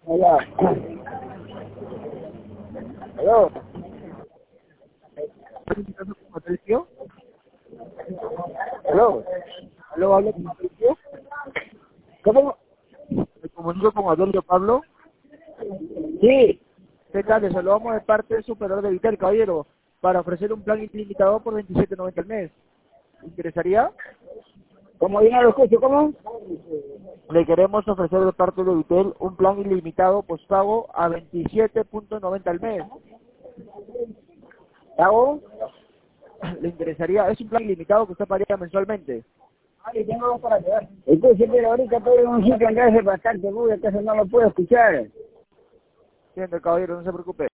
Hola. Aló. Patricio. Aló. Aló, hablo con Patricio. ¿Cómo? Me comunico con Adolfo Pablo. Sí. ¿Qué tal? Le saludamos de parte del superador de Vitel, caballero, para ofrecer un plan ilimitado por 27.90 al mes. ¿Le interesaría? ¿Cómo yo no lo escucho? ¿Cómo? Le queremos ofrecer de parte de Vitel un plan ilimitado postpago a 27.90 al mes. ¿Hago? ¿Le interesaría? Es un plan ilimitado que usted pagaría mensualmente. Tengo dos para llevar. Entonces, pero ahorita estoy en un sitio donde hace bastante ruido, entonces no lo puedo escuchar. Entiendo, caballero, no se preocupe.